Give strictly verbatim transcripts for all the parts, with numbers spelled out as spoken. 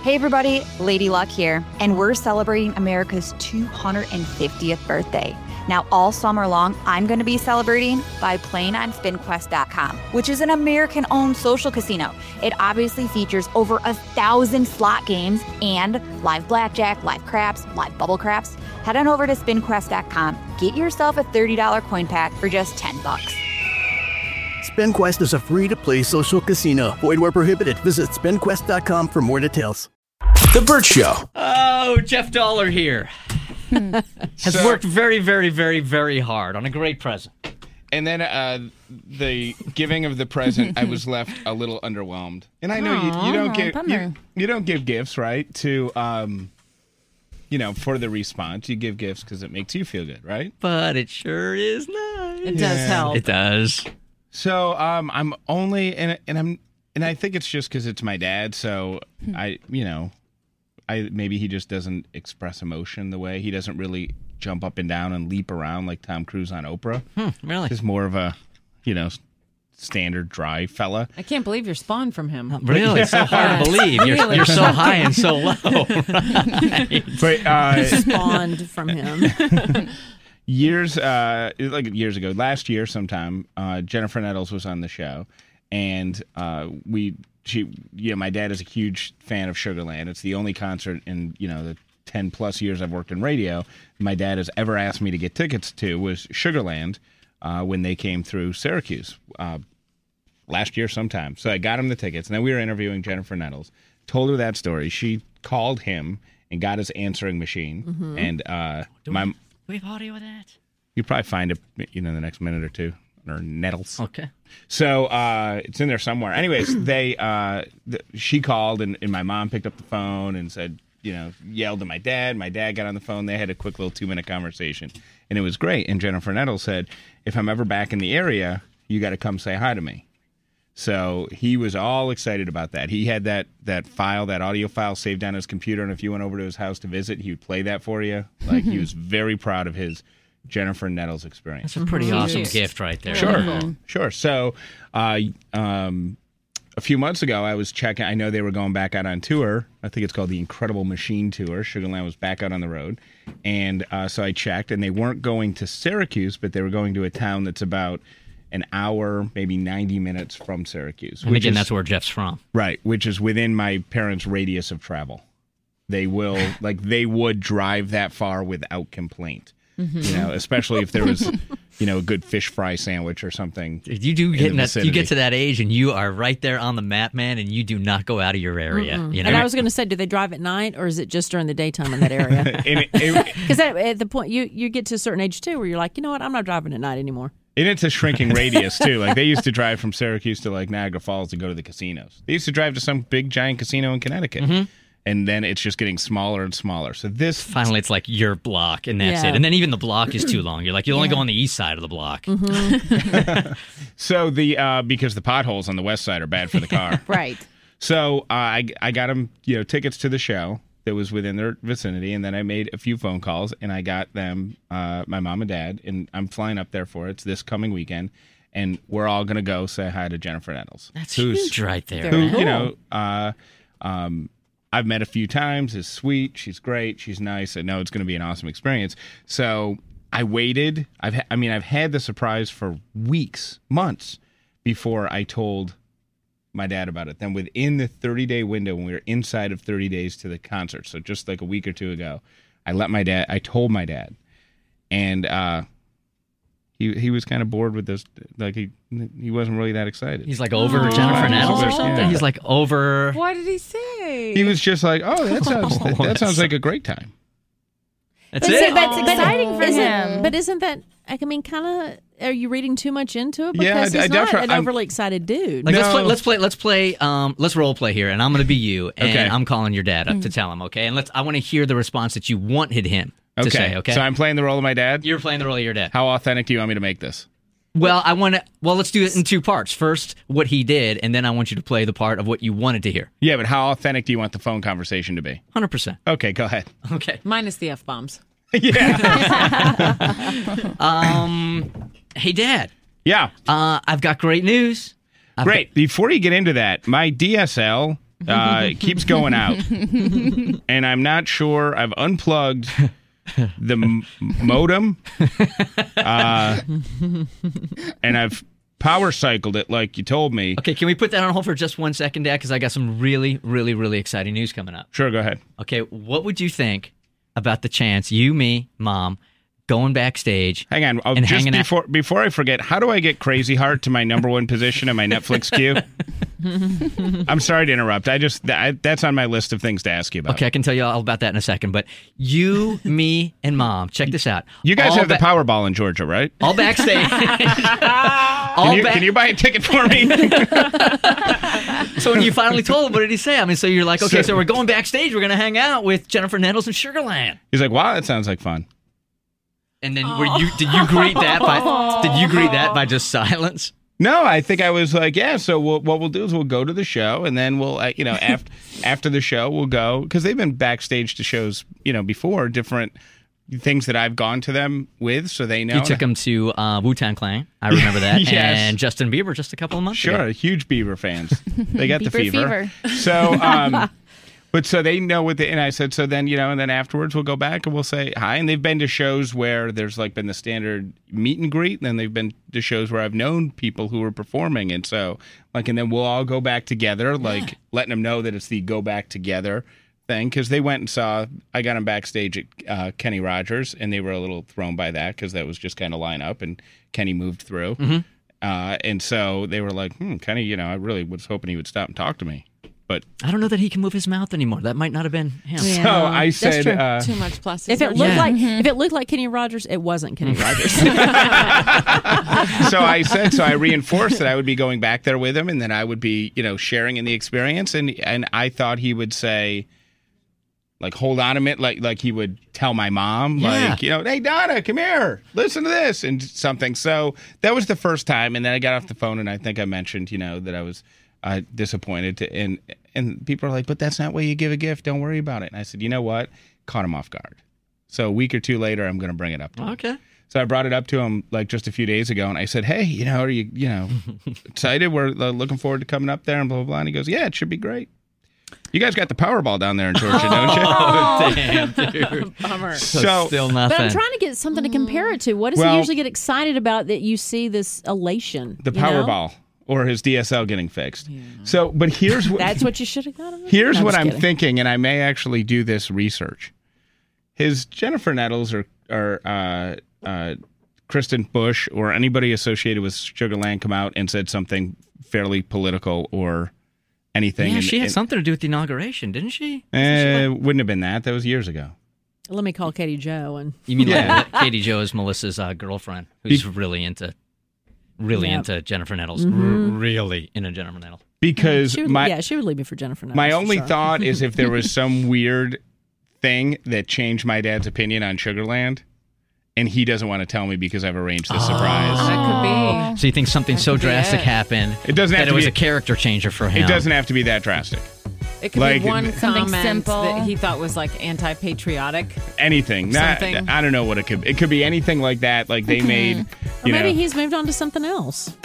Hey everybody, Lady Luck here, and we're celebrating America's two hundred fiftieth birthday. Now all summer long, I'm going to be celebrating by playing on spin quest dot com, which is an American-owned social casino. It obviously features over a thousand slot games and live blackjack, live craps, live bubble craps. Head on over to spin quest dot com, get yourself a thirty dollars coin pack for just ten bucks. SpinQuest is a free-to-play social casino. Void where prohibited. Visit spin quest dot com for more details. The Burt Show. Oh, Jeff Dollar here. Has So- worked very, very, very, very hard on a great present. And then uh, the giving of the present, I was left a little underwhelmed. And I know you, you don't Aw, give bummer. you, you don't give gifts, right? To um, you know, for the response, you give gifts because it makes you feel good, right? But it sure is nice. It does help. It does. So um, I'm only and and I'm and I think it's just because it's my dad. So I, you know, I maybe he just doesn't express emotion the way he doesn't really jump up and down and leap around like Tom Cruise on Oprah. Hmm, really? He's more of a, you know, standard dry fella. I can't believe you're spawned from him. Really? It's so hard to believe. You're, Really? you're so high and so low. Right. But uh, Spawned from him. years, uh, like years ago, last year sometime, uh, Jennifer Nettles was on the show, and uh, we, she, yeah, my dad is a huge fan of Sugarland. It's the only concert in you know the ten plus years I've worked in radio my dad has ever asked me to get tickets to was Sugarland uh, when they came through Syracuse uh, last year sometime. So I got him the tickets, and then we were interviewing Jennifer Nettles. Told her that story. She called him and got his answering machine, Mm-hmm. and uh, Do my. we, we have audio of that? You probably find it, you know, in the next minute or two, or Nettles. Okay. So uh, it's in there somewhere. Anyways, they uh, th- she called, and, and my mom picked up the phone and said, you know, yelled at my dad. My dad got on the phone. They had a quick little two minute conversation, and it was great. And Jennifer Nettles said, if I'm ever back in the area, you got to come say hi to me. So he was all excited about that. He had that that file, that audio file saved on his computer, and if you went over to his house to visit, he would play that for you. Like, he was very proud of his Jennifer Nettles experience. That's a pretty Mhm. awesome Cute. gift right there. Sure, sure. So, uh, um, a few months ago, I was checking. I know they were going back out on tour. I think it's called the Incredible Machine Tour. Sugarland was back out on the road, and uh, so I checked, and they weren't going to Syracuse, but they were going to a town that's about an hour, maybe ninety minutes from Syracuse. And which again, is- that's where Jeff's from. right, which is within my parents' radius of travel. They will, like, they would drive that far without complaint. You know, especially if there was, you know, a good fish fry sandwich or something. Dude, You do in get the in that, you vicinity. get to that age and you are right there on the map, man, and you do not go out of your area. You know? And I was going to say, do they drive at night or is it just during the daytime in that area? And, it, it, Because at the point you you get to a certain age too, where you're like, you know what, I'm not driving at night anymore. and it's a shrinking radius, too. Like, they used to drive from Syracuse to, like, Niagara Falls to go to the casinos. They used to drive to some big, giant casino in Connecticut. Mm-hmm. And then it's just getting smaller and smaller. So this... Finally, it's like your block, and that's Yeah. it. And then even the block is too long. You're like, you only go on the east side of the block. So the... Uh, because the potholes on the west side are bad for the car. Right. So uh, I, I got them, you know, tickets to the show that was within their vicinity, and then I made a few phone calls, and I got them, uh, my mom and dad, and I'm flying up there for it. It's this coming weekend, and we're all going to go say hi to Jennifer Nettles. That's who's- huge right there. Very Who, cool. you know, uh, um, I've met a few times, is sweet, she's great, she's nice, I know it's going to be an awesome experience. So I waited, I've, ha- I mean, I've had the surprise for weeks, months, before I told my dad about it. Then within the thirty-day window, when we were inside of thirty days to the concert, so just like a week or two ago, I let my dad, I told my dad, and uh, he he was kind of bored with this, like he he wasn't really that excited. He's like over Aw. Jennifer Nettles or Yeah. something? He's like over... What did he say? He was just like, oh, that sounds that, that sounds like a great time. That's But it? see, that's exciting for Isn't- him. But isn't that, I mean, kind of, are you reading too much into it? Yeah, Because I- I he's not defi- an I'm- overly excited dude. Like let's play, No. let's play, let's play, um, let's role play here, and I'm going to be you, and Okay. I'm calling your dad up to tell him, okay? And let's, I want to hear the response that you wanted him to Okay. say, okay? So I'm playing the role of my dad. You're playing the role of your dad. How authentic do you want me to make this? Well, I want to. Well, let's do it in two parts. First, what he did, and then I want you to play the part of what you wanted to hear. Yeah, but how authentic do you want the phone conversation to be? one hundred percent. Okay, go ahead. Okay. Minus the F bombs. Yeah. Um. Hey, Dad. Yeah. Uh, I've got great news. I've Great. Before you get into that, my D S L Uh, it keeps going out. And I'm not sure. I've unplugged the m- modem. Uh, and I've power cycled it like you told me. Okay, can we put that on hold for just one second, Dad? Because I got some really, really, really exciting news coming up. Sure, go ahead. Okay, what would you think about the chance, you, me, Mom, going backstage? Hang on. Oh, and just hanging out- before before I forget, how do I get Crazy Heart to my number one position in my Netflix queue? I'm sorry to interrupt. I just I, that's on my list of things to ask you about. Okay, I can tell you all about that in a second. But you, me, and Mom, check this out. You guys All have ba- the Powerball in Georgia, right? All backstage. all Can you, ba- can you buy a ticket for me? So when you finally told him, what did he say? I mean, so you're like, okay, So- so we're going backstage. We're going to hang out with Jennifer Nettles and Sugarland. He's like, wow, that sounds like fun. And then were you? Did you greet that by? Did you greet that by just silence? No, I think I was like, yeah. So we'll, what we'll do is we'll go to the show, and then we'll, uh, you know, after after the show, we'll go because they've been backstage to shows, you know, before different things that I've gone to them with, so they know. You took him to uh, Wu-Tang Clan. I remember that. Yes. And Justin Bieber just a couple of months Sure, ago. huge Bieber fans. They got the Bieber fever. fever. So, um, but so they know what the, and I said, so then, you know, and then afterwards we'll go back and we'll say hi. And they've been to shows where there's like been the standard meet and greet. And then they've been to shows where I've known people who were performing. And so, like, and then we'll all go back together, like yeah. letting them know that it's the go back together thing. Cause they went and saw, I got them backstage at uh, Kenny Rogers and they were a little thrown by that because that was just kind of line up and Kenny moved through. Mm-hmm. Uh, and so they were like, hmm, Kenny, you know, I really was hoping he would stop and talk to me. But I don't know that he can move his mouth anymore. That might not have been him. Yeah. So I said, uh, too much plastic. If it looked yeah. like mm-hmm. if it looked like Kenny Rogers, it wasn't Kenny Rogers. So I said, so I reinforced that I would be going back there with him, and then I would be, you know, sharing in the experience. And and I thought he would say, like, hold on a minute, like like he would tell my mom, yeah. like, you know, hey Donna, come here, listen to this, and something. So that was the first time, and then I got off the phone, and I think I mentioned, you know, that I was. Uh, disappointed to, and and people are like, but that's not why you give a gift. Don't worry about it. And I said, you know what? Caught him off guard. So a week or two later, I'm going to bring it up to him. Okay. So I brought it up to him like just a few days ago, and I said, hey, you know, are you you know excited? We're uh, looking forward to coming up there and blah blah blah. And he goes, yeah, it should be great. You guys got the Powerball down there in Georgia, don't you? Oh, damn, dude. Bummer. So, So- still nothing. But I'm trying to get something to compare it to. What does Well- he usually get excited about that you see this elation? The you know? Powerball or his D S L getting fixed. So, but here's what That's what you should have gotten. Here's No, what just I'm kidding. thinking, and I may actually do this research. His Jennifer Nettles or or uh, uh, Kristen Bush or anybody associated with Sugarland come out and said something fairly political or anything. yeah, and, she had and, something to do with the inauguration, didn't she? Eh, wouldn't have been that. That was years ago. Let me call Katie Jo and You mean Yeah. like Katie Jo is Melissa's uh, girlfriend, who's Be- really into, really Yep. into Jennifer Nettles, Mhm. R- really into Jennifer Nettles. Because she would, my yeah, she would leave me for Jennifer. Nettles, my for only sure. thought is if there was some weird thing that changed my dad's opinion on Sugarland, and he doesn't want to tell me because I've arranged this surprise. That could be. So you think something so could be drastic it. happened It doesn't have that to it was be- a character changer for him? It doesn't have to be that drastic. It could Like, be one something comment simple. that he thought was like anti-patriotic. Anything. Not, Something. I don't know what it could. It could be anything like that. Like they made, Or you maybe know, he's moved on to something else.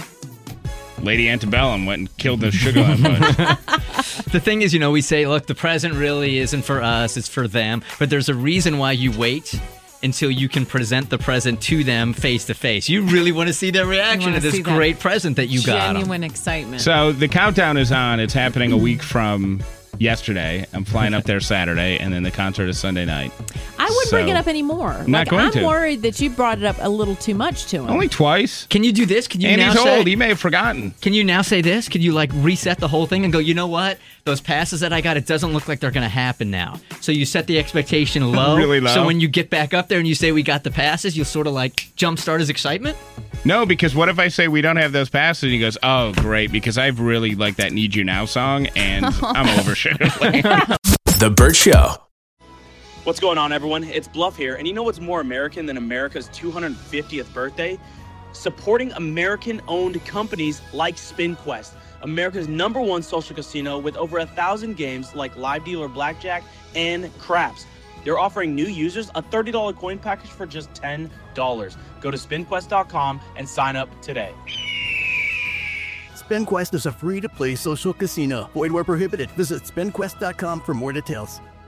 Lady Antebellum went and killed the Sugarland Bush. The thing is, you know, we say, look, the present really isn't for us, it's for them. But there's a reason why you wait until you can present the present to them face to face. You really want to see their reaction wanna to this see that great present that you got 'em. Genuine excitement. So the countdown is on. It's happening a week from yesterday. I'm flying up there Saturday, and then the concert is Sunday night. I wouldn't So- bring it up anymore. I'm not like, going I'm to. worried that you brought it up a little too much to him. Only twice. Can you do this? Can you And now he's say, old. He may have forgotten. Can you now say this? Can you like reset the whole thing and go, you know what? Those passes that I got, it doesn't look like they're going to happen now. So you set the expectation low. Really low. So when you get back up there and you say we got the passes, you'll sort of like jumpstart his excitement. No, because what if I say we don't have those passes? And he goes, oh, great, because I've really liked that Need You Now song, and I'm over Sugarland. The Burt Show. What's going on, everyone? It's Bluff here, and you know what's more American than America's two hundred fiftieth birthday? Supporting American-owned companies like SpinQuest, America's number one social casino with over a thousand games like Live Dealer Blackjack and Craps. They're offering new users a thirty dollars coin package for just ten dollars. Go to spin quest dot com and sign up today. SpinQuest is a free-to-play social casino. Void where prohibited. Visit spin quest dot com for more details.